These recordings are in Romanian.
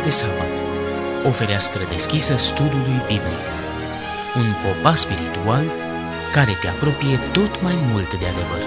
de sabat, o fereastră deschisă studiului biblic, un popas spiritual care te apropie tot mai mult de adevăr.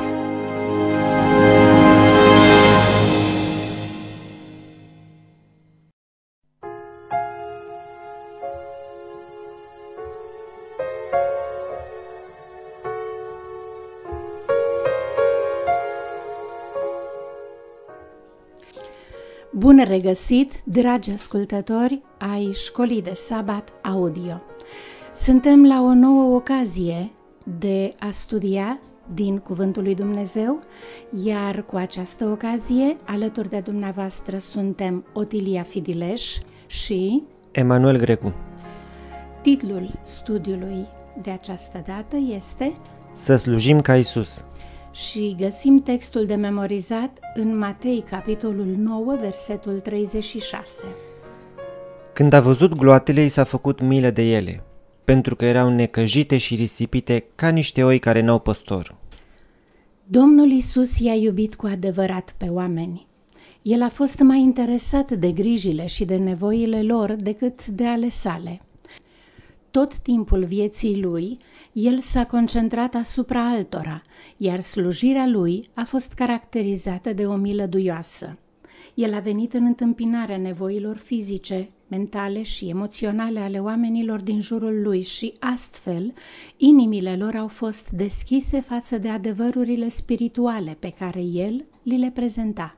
Bun regăsit, dragi ascultători ai Școlii de Sabat Audio! Suntem la o nouă ocazie de a studia din Cuvântul lui Dumnezeu, iar cu această ocazie, alături de dumneavoastră suntem Otilia Fidileș și Emanuel Grecu. Titlul studiului de această dată este Să slujim ca Iisus. Și găsim textul de memorizat în Matei, capitolul 9, versetul 36. Când a văzut gloatele, i s-a făcut milă de ele, pentru că erau necăjite și risipite ca niște oi care n-au păstor. Domnul Iisus i-a iubit cu adevărat pe oameni. El a fost mai interesat de grijile și de nevoile lor decât de ale sale. Tot timpul vieții lui, el s-a concentrat asupra altora, iar slujirea lui a fost caracterizată de o milă duioasă. El a venit în întâmpinarea nevoilor fizice, mentale și emoționale ale oamenilor din jurul lui și, astfel, inimile lor au fost deschise față de adevărurile spirituale pe care el li le prezenta.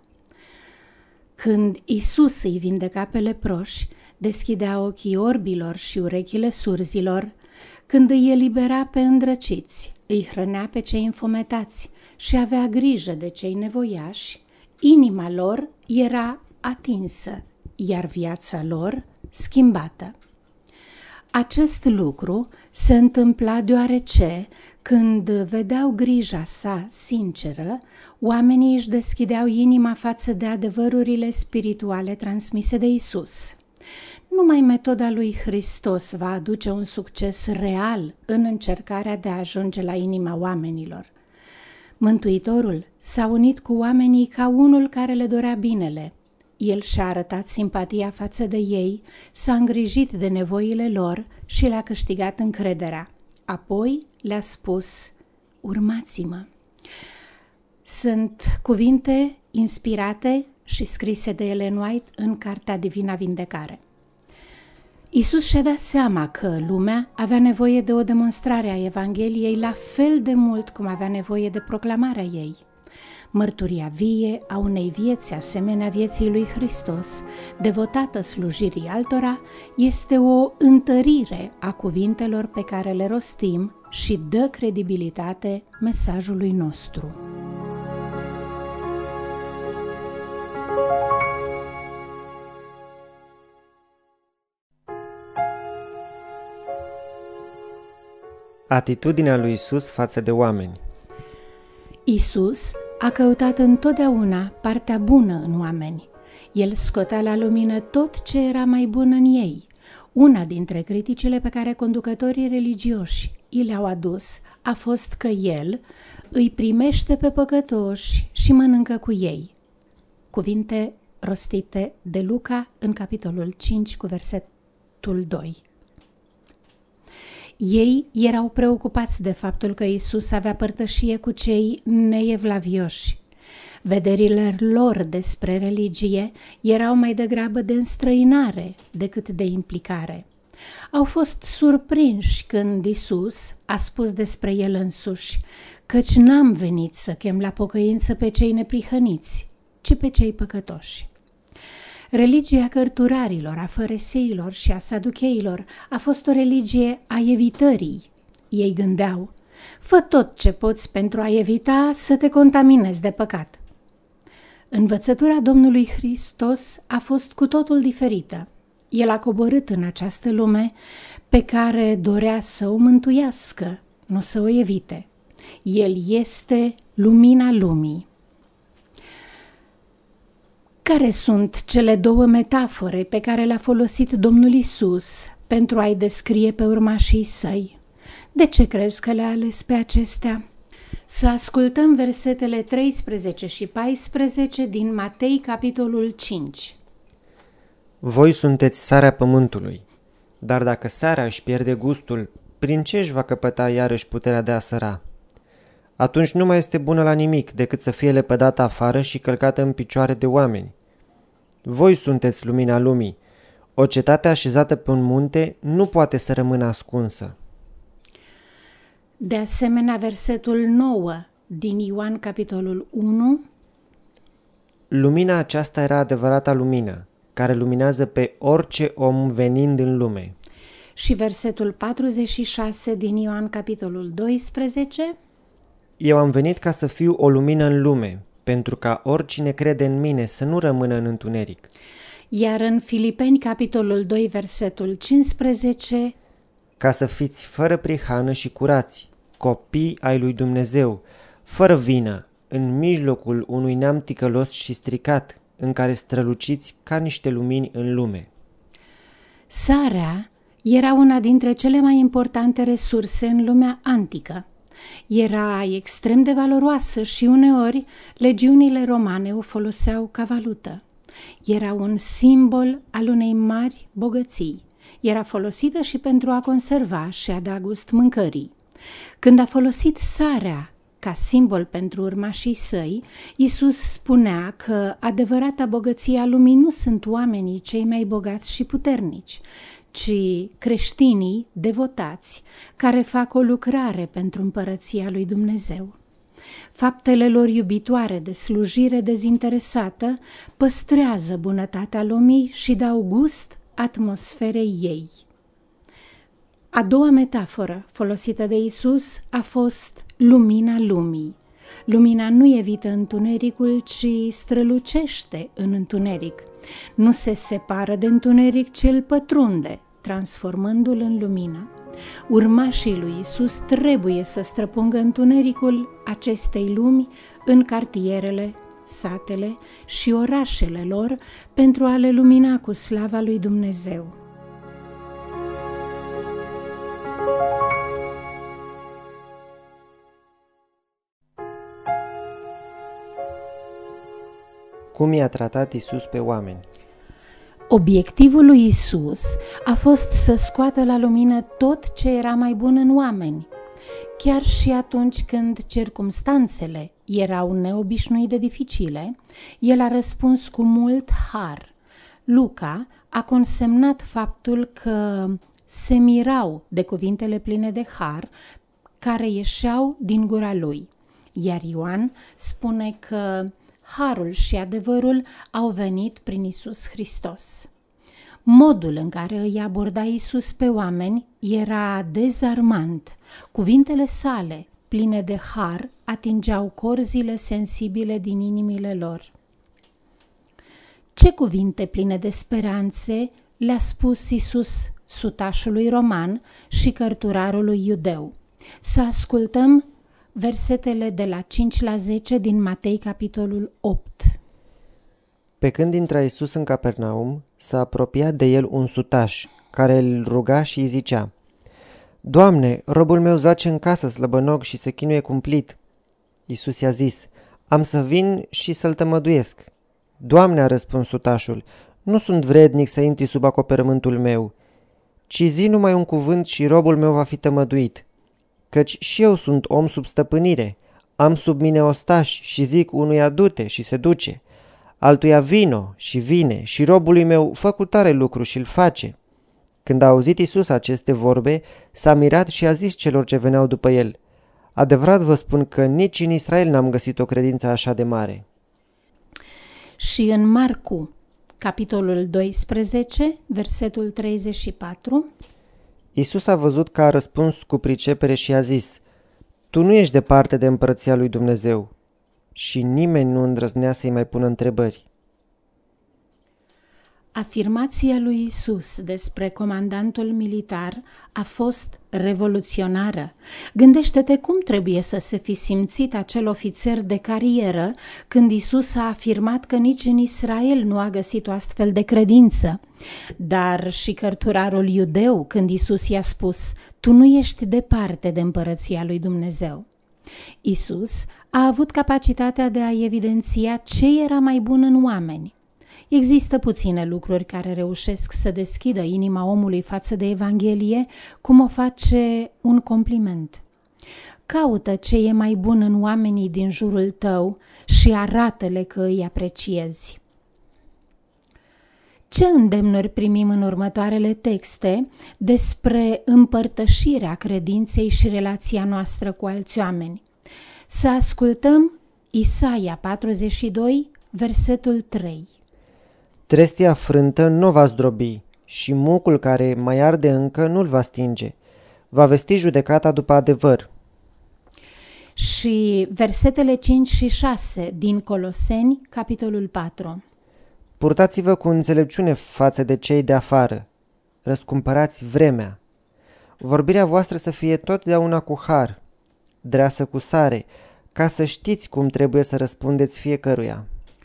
Când Iisus îi vindeca pe leproși, deschidea ochii orbilor și urechile surzilor, când îi elibera pe îndrăciți, îi hrănea pe cei înfometați și avea grijă de cei nevoiași, inima lor era atinsă, iar viața lor schimbată. Acest lucru se întâmpla deoarece, când vedeau grija sa sinceră, oamenii își deschideau inima față de adevărurile spirituale transmise de Iisus. Numai metoda lui Hristos va aduce un succes real în încercarea de a ajunge la inima oamenilor. Mântuitorul s-a unit cu oamenii ca unul care le dorea binele. El și-a arătat simpatia față de ei, s-a îngrijit de nevoile lor și le-a câștigat încrederea. Apoi le-a spus: urmați-mă. Sunt cuvinte inspirate și scrise de Ellen White în Cartea Divina Vindecare. Iisus și-a dat seama că lumea avea nevoie de o demonstrare a Evangheliei la fel de mult cum avea nevoie de proclamarea ei. Mărturia vie a unei vieți asemenea vieții lui Hristos, devotată slujirii altora, este o întărire a cuvintelor pe care le rostim și dă credibilitate mesajului nostru. Atitudinea lui Iisus față de oameni. Iisus a căutat întotdeauna partea bună în oameni. El scotea la lumină tot ce era mai bun în ei. Una dintre criticile pe care conducătorii religioși i le-au adus a fost că el îi primește pe păcătoși și mănâncă cu ei. Cuvinte rostite de Luca în capitolul 5 cu versetul 2. Ei erau preocupați de faptul că Iisus avea părtășie cu cei neevlavioși. Vederile lor despre religie erau mai degrabă de înstrăinare decât de implicare. Au fost surprinși când Iisus a spus despre el însuși: căci n-am venit să chem la pocăință pe cei neprihăniți, ci pe cei păcătoși. Religia cărturarilor, a fariseilor și a saducheilor a fost o religie a evitării. Ei gândeau: fă tot ce poți pentru a evita să te contaminezi de păcat. Învățătura Domnului Hristos a fost cu totul diferită. El a coborât în această lume pe care dorea să o mântuiască, nu să o evite. El este lumina lumii. Care sunt cele două metafore pe care le-a folosit Domnul Iisus pentru a-i descrie pe urmașii săi? De ce crezi că le-a ales pe acestea? Să ascultăm versetele 13 și 14 din Matei, capitolul 5. Voi sunteți sarea pământului, dar dacă sarea își pierde gustul, prin ce își va căpăta iarăși puterea de a săra? Atunci nu mai este bună la nimic decât să fie lepădată afară și călcată în picioare de oameni. Voi sunteți lumina lumii. O cetate așezată pe un munte nu poate să rămână ascunsă. De asemenea, versetul 9 din Ioan, capitolul 1. Lumina aceasta era adevărata lumină, care luminează pe orice om venind în lume. Și versetul 46 din Ioan, capitolul 12. Eu am venit ca să fiu o lumină în lume, pentru ca oricine crede în mine să nu rămână în întuneric. Iar în Filipeni, capitolul 2, versetul 15, ca să fiți fără prihană și curați, copii ai lui Dumnezeu, fără vină, în mijlocul unui neam ticălos și stricat, în care străluciți ca niște lumini în lume. sarea era una dintre cele mai importante resurse în lumea antică. Era extrem de valoroasă și uneori legiunile romane o foloseau ca valută. Era un simbol al unei mari bogății. Era folosită și pentru a conserva și a da gust mâncării. Când a folosit sarea ca simbol pentru urmașii săi, Iisus spunea că adevărata bogăție a lumii nu sunt oamenii cei mai bogați și puternici, ci creștinii devotați care fac o lucrare pentru împărăția lui Dumnezeu. Faptele lor iubitoare de slujire dezinteresată păstrează bunătatea lumii și dau gust atmosferei ei. A doua metaforă folosită de Iisus a fost lumina lumii. Lumina nu evită întunericul, ci strălucește în întuneric. Nu se separă de întuneric, ci îl pătrunde, transformându-l în lumină. Urmașii lui Iisus trebuie să străpungă întunericul acestei lumi în cartierele, satele și orașele lor pentru a le lumina cu slava lui Dumnezeu. Cum i-a tratat Iisus pe oameni? Obiectivul lui Iisus a fost să scoată la lumină tot ce era mai bun în oameni, chiar și atunci când circumstanțele erau neobișnuit de dificile, el a răspuns cu mult har. Luca a consemnat faptul că se mirau de cuvintele pline de har care ieșeau din gura lui, iar Ioan spune că harul și adevărul au venit prin Iisus Hristos. Modul în care îi aborda Iisus pe oameni era dezarmant. Cuvintele sale, pline de har, atingeau corzile sensibile din inimile lor. Ce cuvinte pline de speranțe le-a spus Iisus sutașului roman și cărturarului iudeu? Să ascultăm versetele de la 5 la 10 din Matei, capitolul 8. Pe când intra Iisus în Capernaum, s-a apropiat de el un sutaș, care îl ruga și îi zicea: Doamne, robul meu zace în casă slăbănog și se chinuie cumplit. Iisus i-a zis: Am să vin și să-l tămăduiesc. Doamne, a răspuns sutașul, nu sunt vrednic să intri sub acoperământul meu, ci zi numai un cuvânt și robul meu va fi tămăduit. Căci și eu sunt om sub stăpânire, am sub mine ostași și zic unuia du-te și se duce, altuia vino și vine și robului meu fă cu tare lucru și îl face. Când a auzit Iisus aceste vorbe, s-a mirat și a zis celor ce veneau după el: Adevărat vă spun că nici în Israel n-am găsit o credință așa de mare. Și în Marcu, capitolul 12, versetul 34, Iisus a văzut că a răspuns cu pricepere și a zis: Tu nu ești departe de împărăția lui Dumnezeu. Și nimeni nu îndrăznea să-i mai pună întrebări. Afirmația lui Iisus despre comandantul militar a fost revoluționară. Gândește-te cum trebuie să se fi simțit acel ofițer de carieră când Iisus a afirmat că nici în Israel nu a găsit o astfel de credință. Dar și cărturarul iudeu când Iisus i-a spus: Tu nu ești departe de împărăția lui Dumnezeu. Iisus a avut capacitatea de a evidenția ce era mai bun în oameni. Există puține lucruri care reușesc să deschidă inima omului față de Evanghelie, cum o face un compliment. Caută ce e mai bun în oamenii din jurul tău și arată-le că îi apreciezi. Ce îndemnuri primim în următoarele texte despre împărtășirea credinței și relația noastră cu alți oameni? Să ascultăm Isaia 42, versetul 3. Trestia frântă nu va zdrobi și mucul care mai arde încă nu-l va stinge. Va vesti judecata după adevăr. Și versetele 5 și 6 din Coloseni, capitolul 4. Purtați-vă cu înțelepciune față de cei de afară. Răscumpărați vremea. Vorbirea voastră să fie totdeauna cu har, dreasă cu sare, ca să știți cum trebuie să răspundeți fiecăruia.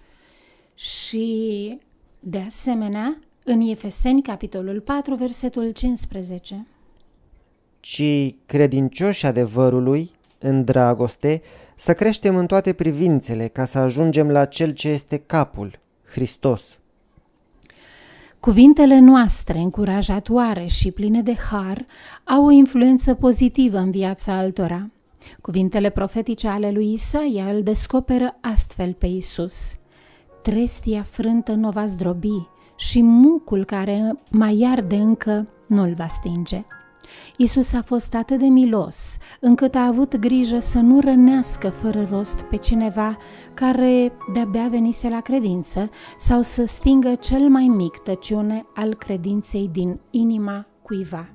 Și, de asemenea, în Efeseni, capitolul 4, versetul 15. Ci credincioși adevărului, în dragoste, să creștem în toate privințele, ca să ajungem la Cel ce este capul, Hristos. Cuvintele noastre încurajatoare și pline de har au o influență pozitivă în viața altora. Cuvintele profetice ale lui Isaia îl descoperă astfel pe Iisus. Trestia frântă nu va zdrobi și mucul care mai arde încă nu-l va stinge. Iisus a fost atât de milos încât a avut grijă să nu rănească fără rost pe cineva care de-abia venise la credință sau să stingă cel mai mic tăciune al credinței din inima cuiva.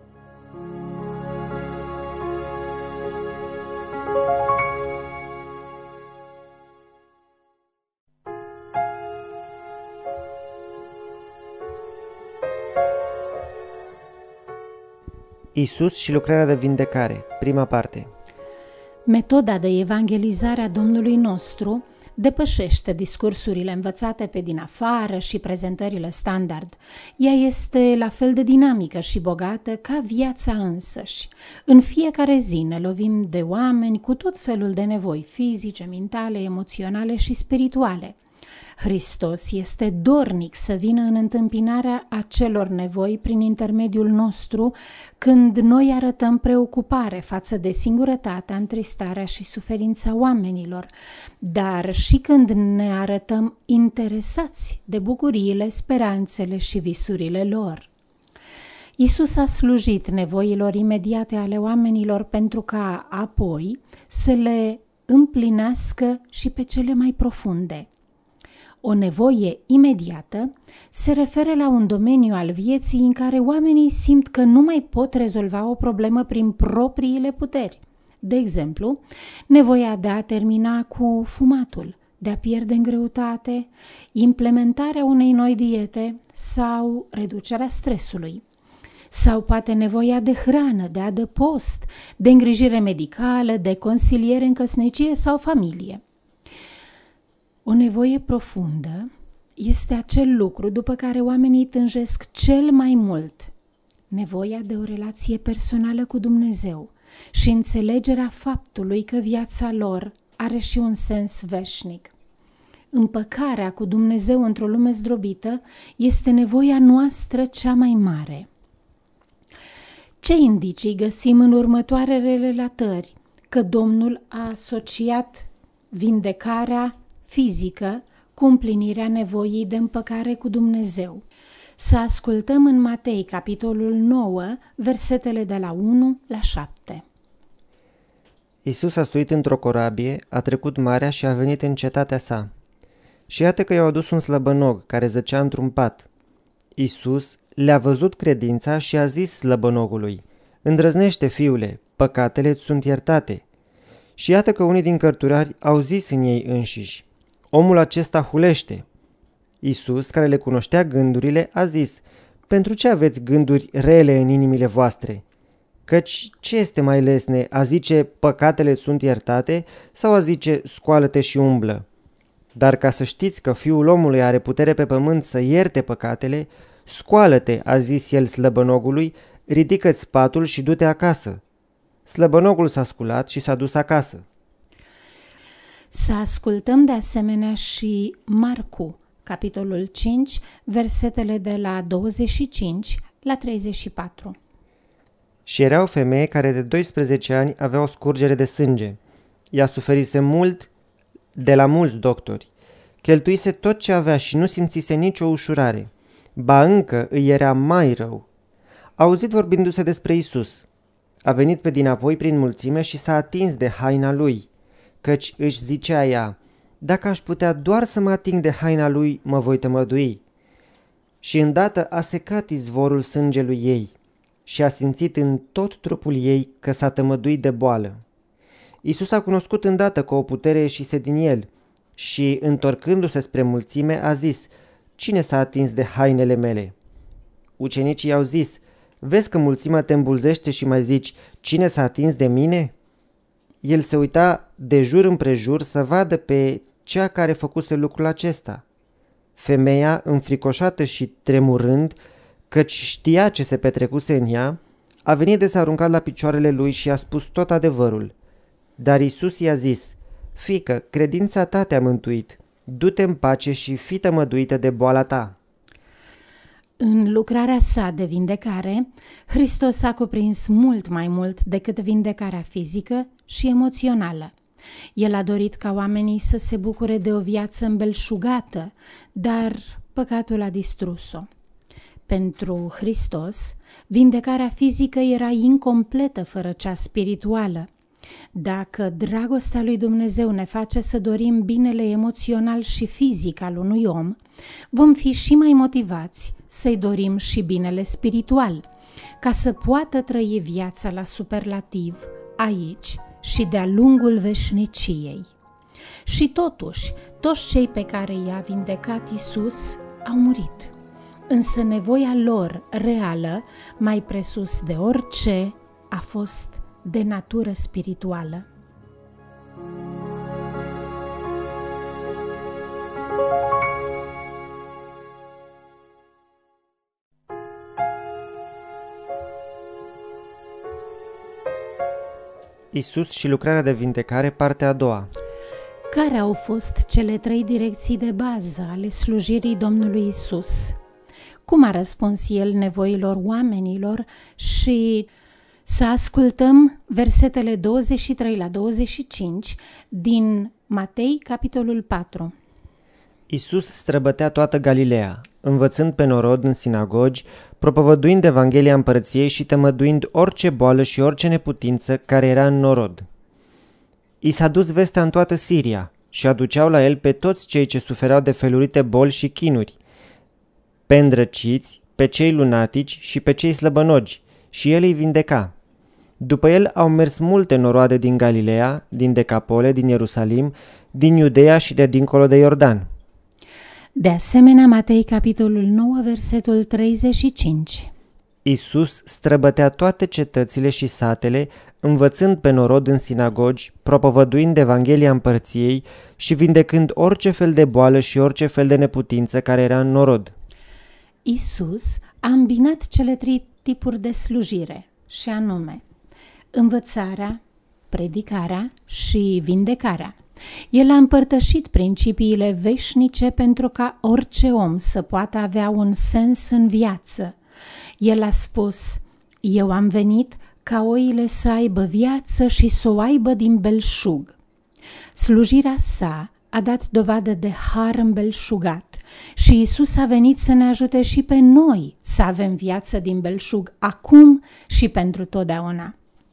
Isus și lucrarea de vindecare, prima parte. Metoda de evangelizare a Domnului nostru depășește discursurile învățate pe din afară și prezentările standard. Ea este la fel de dinamică și bogată ca viața însăși. În fiecare zi ne lovim de oameni cu tot felul de nevoi fizice, mentale, emoționale și spirituale. Hristos este dornic să vină în întâmpinarea acelor nevoi prin intermediul nostru când noi arătăm preocupare față de singurătatea, întristarea și suferința oamenilor, dar și când ne arătăm interesați de bucuriile, speranțele și visurile lor. Iisus a slujit nevoilor imediate ale oamenilor pentru ca apoi să le împlinească și pe cele mai profunde. O nevoie imediată se referă la un domeniu al vieții în care oamenii simt că nu mai pot rezolva o problemă prin propriile puteri. De exemplu, nevoia de a termina cu fumatul, de a pierde în greutate, implementarea unei noi diete sau reducerea stresului. Sau poate nevoia de hrană, de adăpost, de îngrijire medicală, de consiliere în căsnicie sau familie. O nevoie profundă este acel lucru după care oamenii tânjesc cel mai mult, nevoia de o relație personală cu Dumnezeu și înțelegerea faptului că viața lor are și un sens veșnic. Împăcarea cu Dumnezeu într-o lume zdrobită este nevoia noastră cea mai mare. Ce indicii găsim în următoarele relatări că Domnul a asociat vindecarea fizică cu împlinirea nevoii de împăcare cu Dumnezeu? Să ascultăm în Matei, capitolul 9, versetele de la 1 la 7. Isus a suit într-o corabie, a trecut marea și a venit în cetatea sa. Și iată că i-au adus un slăbănog care zăcea într-un pat. Isus le-a văzut credința și a zis slăbănogului: „Îndrăznește, fiule, păcatele-ți sunt iertate.” Și iată că unii din cărturari au zis în ei înșiși: „Omul acesta hulește.” Isus, care le cunoștea gândurile, a zis: „Pentru ce aveți gânduri rele în inimile voastre? Căci ce este mai lesne, a zice păcatele sunt iertate sau a zice scoală-te și umblă? Dar ca să știți că Fiul omului are putere pe pământ să ierte păcatele, scoală-te, a zis el slăbănogului, ridică-ți patul și du-te acasă.” Slăbănogul s-a sculat și s-a dus acasă. Să ascultăm de asemenea și Marcu, capitolul 5, versetele de la 25 la 34. Și era o femeie care de 12 ani avea o scurgere de sânge. Ea suferise mult de la mulți doctori. Cheltuise tot ce avea și nu simțise nicio ușurare. Ba încă îi era mai rău. A auzit vorbindu-se despre Isus. A venit pe dinapoi prin mulțime și s-a atins de haina lui, căci își zicea ea: dacă aș putea doar să mă ating de haina lui, mă voi tămădui. Și îndată a secat izvorul sângelui ei și a simțit în tot trupul ei că s-a tămăduit de boală. Isus a cunoscut îndată că o putere ieșise din el și, întorcându-se spre mulțime, a zis: cine s-a atins de hainele mele? Ucenicii i-au zis: vezi că mulțimea te îmbulzește și mai zici: cine s-a atins de mine? El se uita de jur împrejur să vadă pe cea care făcuse lucrul acesta. Femeia, înfricoșată și tremurând, căci știa ce se petrecuse în ea, a venit de s-a aruncat la picioarele lui și a spus tot adevărul. Dar Isus i-a zis: fiică, credința ta te-a mântuit, du-te în pace și fii tămăduită de boala ta. În lucrarea sa de vindecare, Hristos a cuprins mult mai mult decât vindecarea fizică și emoțională. El a dorit ca oamenii să se bucure de o viață îmbelșugată, dar păcatul a distrus-o. Pentru Hristos, vindecarea fizică era incompletă fără cea spirituală. Dacă dragostea lui Dumnezeu ne face să dorim binele emoțional și fizic al unui om, vom fi și mai motivați să-i dorim și binele spiritual, ca să poată trăi viața la superlativ aici și de-a lungul veșniciei. Și totuși, toți cei pe care i-a vindecat Isus au murit, însă nevoia lor reală, mai presus de orice, a fost de natură spirituală. Isus și lucrarea de vindecare, partea a doua. Care au fost cele 3 direcții de bază ale slujirii Domnului Isus? Cum a răspuns El nevoilor oamenilor? Și să ascultăm versetele 23 la 25 din Matei, capitolul 4. Isus străbătea toată Galileea, învățând pe norod în sinagogi, propovăduind Evanghelia împărăției și tămăduind orice boală și orice neputință care era în norod. I s-a dus vestea în toată Siria și aduceau la el pe toți cei ce sufereau de felurite boli și chinuri, pe îndrăciți, pe cei lunatici și pe cei slăbănogi, și el îi vindeca. După el au mers multe noroade din Galileea, din Decapole, din Ierusalim, din Iudeea și de dincolo de Iordan. De asemenea, Matei, capitolul 9, versetul 35. Isus străbătea toate cetățile și satele, învățând pe norod în sinagogi, propovăduind Evanghelia împărăției și vindecând orice fel de boală și orice fel de neputință care era în norod. Isus a îmbinat cele 3 tipuri de slujire, și anume învățarea, predicarea și vindecarea. El a împărtășit principiile veșnice pentru ca orice om să poată avea un sens în viață. El a spus: eu am venit ca oile să aibă viață și să o aibă din belșug. Slujirea sa a dat dovadă de har îmbelșugat și Isus a venit să ne ajute și pe noi să avem viață din belșug acum și pentru totdeauna.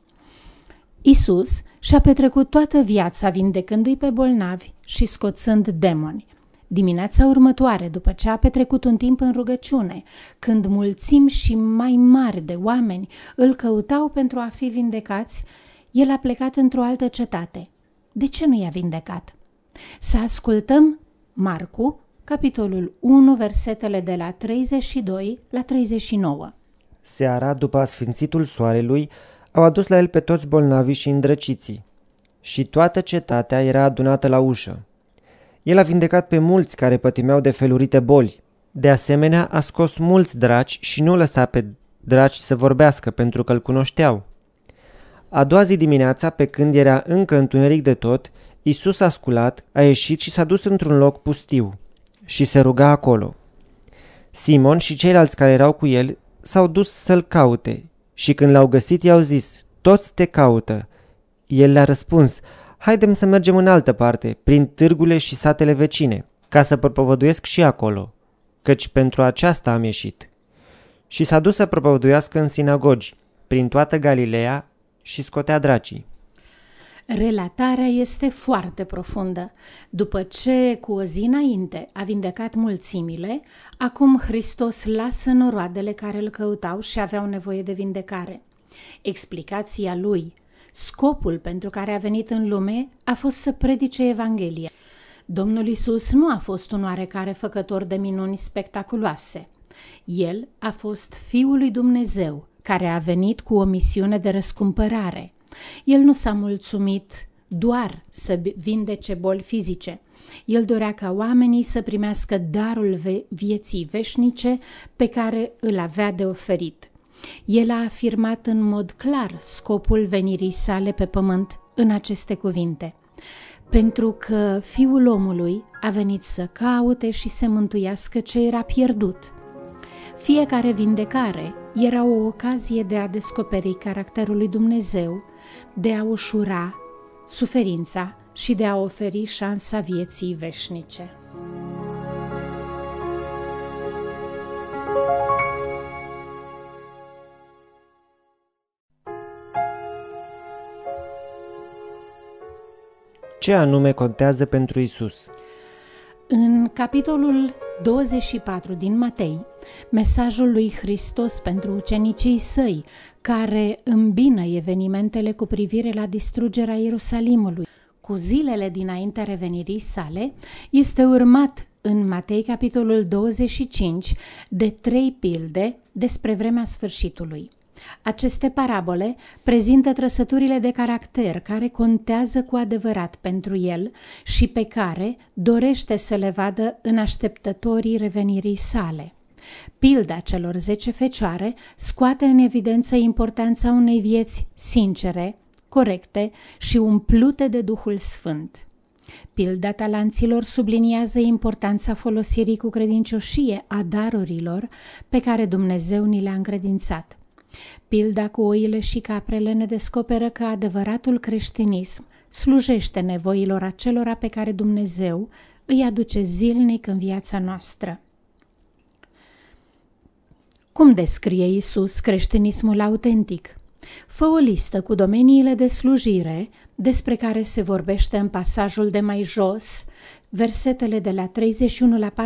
Isus și-a petrecut toată viața vindecându-i pe bolnavi și scoțând demoni. Dimineața următoare, după ce a petrecut un timp în rugăciune, când mulțimi și mai mari de oameni îl căutau pentru a fi vindecați, el a plecat într-o altă cetate. De ce nu i-a vindecat? Să ascultăm Marcu, capitolul 1, versetele de la 32 la 39. Seara, după asfințitul soarelui, au adus la el pe toți bolnavii și îndrăciții. Și toată cetatea era adunată la ușă. El a vindecat pe mulți care pătimeau de felurite boli. De asemenea, a scos mulți draci și nu lăsa pe draci să vorbească, pentru că îl cunoșteau. A doua zi dimineața, pe când era încă întuneric de tot, Isus a sculat, a ieșit și s-a dus într-un loc pustiu. și se ruga acolo. Simon și ceilalți care erau cu el s-au dus să-l caute și când l-au găsit i-au zis: toți te caută. El le-a răspuns: haidem să mergem în altă parte, prin târgurile și satele vecine, ca să propovăduiesc și acolo, căci pentru aceasta am ieșit. Și s-a dus să propovăduiască în sinagogi, prin toată Galileea, și scotea dracii. Relatarea este foarte profundă. După ce cu o zi înainte a vindecat mulțimile, acum Hristos lasă noroadele care îl căutau și aveau nevoie de vindecare. Explicația lui, scopul pentru care a venit în lume, a fost să predice Evanghelia. Domnul Iisus nu a fost un oarecare făcător de minuni spectaculoase. El a fost Fiul lui Dumnezeu, care a venit cu o misiune de răscumpărare. El nu s-a mulțumit doar să vindece boli fizice. El dorea ca oamenii să primească darul vieții veșnice pe care îl avea de oferit. El a afirmat în mod clar scopul venirii sale pe pământ în aceste cuvinte: pentru că Fiul omului a venit să caute și să mântuiască ce era pierdut. Fiecare vindecare era o ocazie de a descoperi caracterul lui Dumnezeu, de a ușura suferința și de a oferi șansa vieții veșnice. Ce anume contează pentru Iisus? În capitolul 24 din Matei, mesajul lui Hristos pentru ucenicii săi, care îmbină evenimentele cu privire la distrugerea Ierusalimului cu zilele dinaintea revenirii sale, este urmat în Matei capitolul 25 de 3 pilde despre vremea sfârșitului. Aceste parabole prezintă trăsăturile de caracter care contează cu adevărat pentru el și pe care dorește să le vadă în așteptătorii revenirii sale. Pilda celor 10 fecioare scoate în evidență importanța unei vieți sincere, corecte și umplute de Duhul Sfânt. Pilda talanților subliniază importanța folosirii cu credincioșie a darurilor pe care Dumnezeu ni le-a încredințat. Pilda cu oile și caprele ne descoperă că adevăratul creștinism slujește nevoilor acelora pe care Dumnezeu îi aduce zilnic în viața noastră. Cum descrie Iisus creștinismul autentic? Fă o listă cu domeniile de slujire despre care se vorbește în pasajul de mai jos, versetele de la 31 la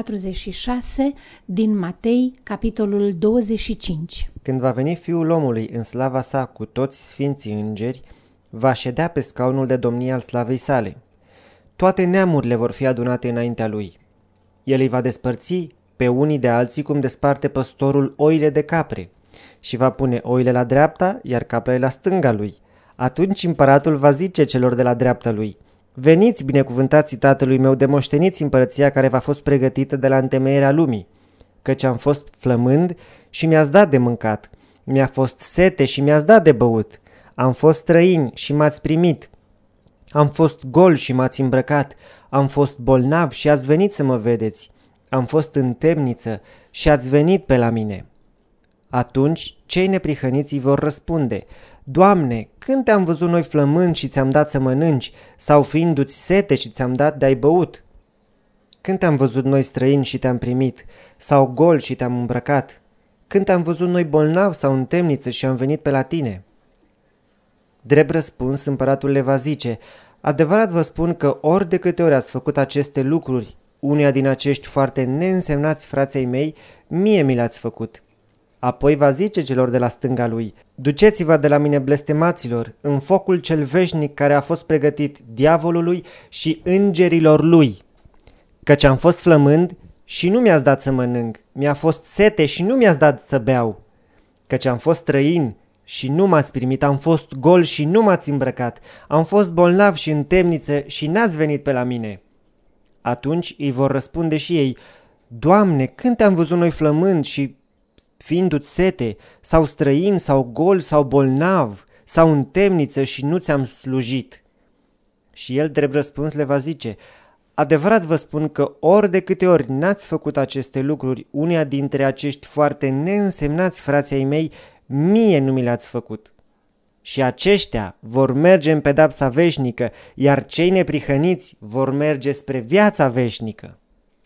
46 din Matei, capitolul 25. Când va veni Fiul omului în slava sa cu toți sfinții îngeri, va ședea pe scaunul de domnie al slavei sale. Toate neamurile vor fi adunate înaintea lui. El îi va despărți pe unii de alții cum desparte păstorul oile de capre și va pune oile la dreapta, iar caprele la stânga lui. Atunci împăratul va zice celor de la dreapta lui: veniți, binecuvântații tatălui meu, de moșteniți împărăția care v-a fost pregătită de la întemeierea lumii, căci am fost flămând și mi-ați dat de mâncat, mi-a fost sete și mi-ați dat de băut, am fost străin și m-ați primit, am fost gol și m-ați îmbrăcat, am fost bolnav și ați venit să mă vedeți, am fost în temniță și ați venit pe la mine. Atunci cei neprihăniți îi vor răspunde: Doamne, când te-am văzut noi flămând și ți-am dat să mănânci, sau fiindu-ți sete și ți-am dat de-ai băut? Când te-am văzut noi străini și te-am primit, sau gol și te-am îmbrăcat? Când te-am văzut noi bolnav sau în temniță și am venit pe la tine? Drept răspuns, împăratul le va zice: adevărat vă spun că ori de câte ori ați făcut aceste lucruri, uneia din acești foarte neînsemnați frații mei, mie mi le-ați făcut. Apoi va zice celor de la stânga lui: duceți-vă de la mine, blestemaților, în focul cel veșnic care a fost pregătit diavolului și îngerilor lui. Căci am fost flămând și nu mi-ați dat să mănânc, mi-a fost sete și nu mi-ați dat să beau. Căci am fost străin și nu m-ați primit, am fost gol și nu m-ați îmbrăcat, am fost bolnav și în temniță și n-ați venit pe la mine. Atunci îi vor răspunde și ei: Doamne, când te-am văzut noi flămând și fiindu-ți sete, sau străin, sau gol, sau bolnav, sau în temniță și nu ți-am slujit? Și el, drept răspuns, le va zice: Adevărat vă spun că ori de câte ori n-ați făcut aceste lucruri, unia dintre acești foarte neînsemnați frații ai mei, mie nu mi le-ați făcut. Și aceștia vor merge în pedapsa veșnică, iar cei neprihăniți vor merge spre viața veșnică.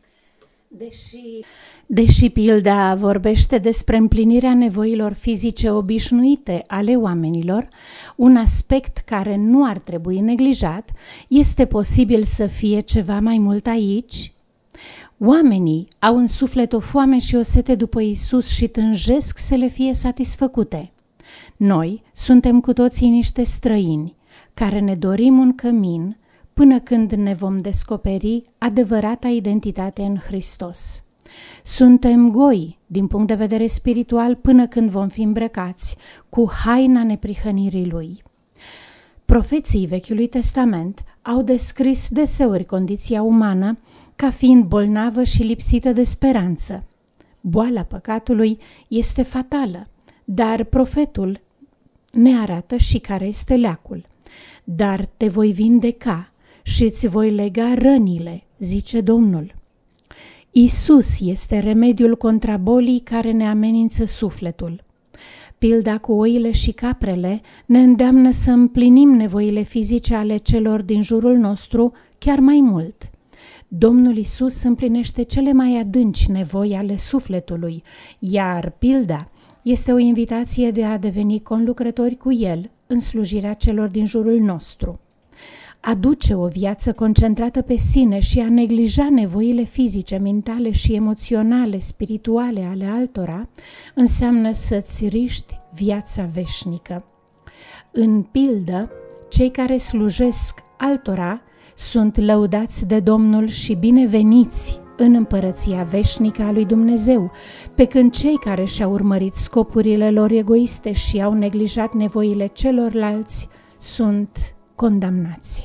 Deși pilda vorbește despre împlinirea nevoilor fizice obișnuite ale oamenilor, un aspect care nu ar trebui neglijat, este posibil să fie ceva mai mult aici? Oamenii au în suflet o foame și o sete după Iisus și tânjesc să le fie satisfăcute. Noi suntem cu toții niște străini care ne dorim un cămin până când ne vom descoperi adevărata identitate în Hristos. Suntem goi din punct de vedere spiritual până când vom fi îmbrăcați cu haina neprihănirii Lui. Profeții Vechiului Testament au descris deseori condiția umană ca fiind bolnavă și lipsită de speranță. Boala păcatului este fatală, dar profetul ne arată și care este leacul. Dar te voi vindeca și îți voi lega rănile, zice Domnul. Iisus este remediul contra bolii care ne amenință sufletul. Pilda cu oile și caprele ne îndeamnă să împlinim nevoile fizice ale celor din jurul nostru chiar mai mult. Domnul Iisus împlinește cele mai adânci nevoi ale sufletului, iar pilda este o invitație de a deveni conlucrători cu El în slujirea celor din jurul nostru. A duce o viață concentrată pe sine și a neglija nevoile fizice, mentale și emoționale, spirituale ale altora, înseamnă să-ți riști viața veșnică. În pildă, cei care slujesc altora sunt lăudați de Domnul și bineveniți în împărăția veșnică a lui Dumnezeu, pe când cei care și-au urmărit scopurile lor egoiste și au neglijat nevoile celorlalți sunt condamnați.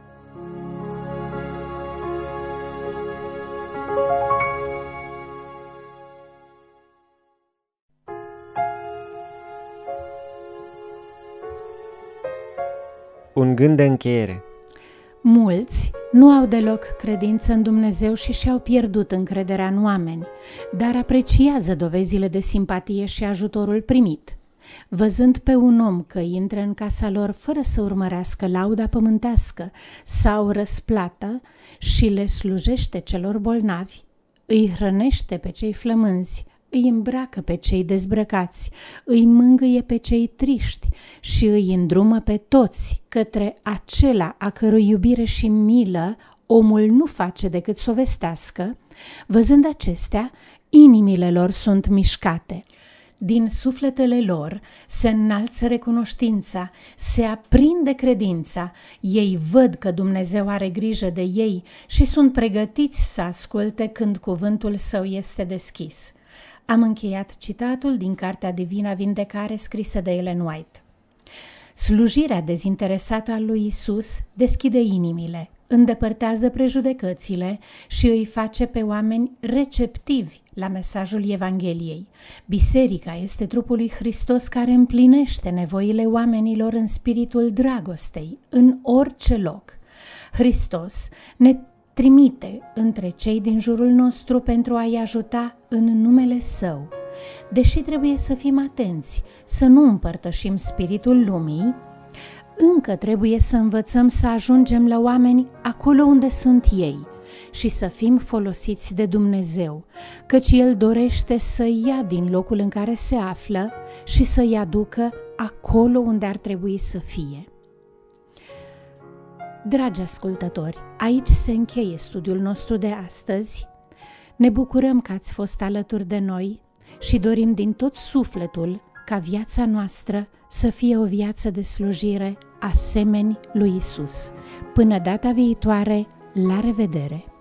Un gând de încheiere. Mulți nu au deloc credință în Dumnezeu și și-au pierdut încrederea în oameni, dar apreciază dovezile de simpatie și ajutorul primit. Văzând pe un om că intră în casa lor fără să urmărească lauda pământească sau răsplată și le slujește celor bolnavi, îi hrănește pe cei flămânzi, îi îmbracă pe cei dezbrăcați, îi mângâie pe cei triști și îi îndrumă pe toți către acela a cărui iubire și milă omul nu face decât să o vestească, văzând acestea, inimile lor sunt mișcate. Din sufletele lor se înalță recunoștința, se aprinde credința, ei văd că Dumnezeu are grijă de ei și sunt pregătiți să asculte când cuvântul său este deschis. Am încheiat citatul din Cartea Divina Vindecare scrisă de Ellen White. Slujirea dezinteresată a lui Isus deschide inimile, îndepărtează prejudecățile și îi face pe oameni receptivi la mesajul Evangheliei. Biserica este trupul lui Hristos care împlinește nevoile oamenilor în spiritul dragostei, în orice loc. Hristos ne trimite între cei din jurul nostru pentru a-i ajuta în numele Său. Deși trebuie să fim atenți, să nu împărtășim spiritul lumii, încă trebuie să învățăm să ajungem la oameni acolo unde sunt ei și să fim folosiți de Dumnezeu, căci El dorește să ia din locul în care se află și să-i aducă acolo unde ar trebui să fie. Dragi ascultători, aici se încheie studiul nostru de astăzi. Ne bucurăm că ați fost alături de noi și dorim din tot sufletul ca viața noastră să fie o viață de slujire asemeni lui Isus. Până data viitoare, la revedere!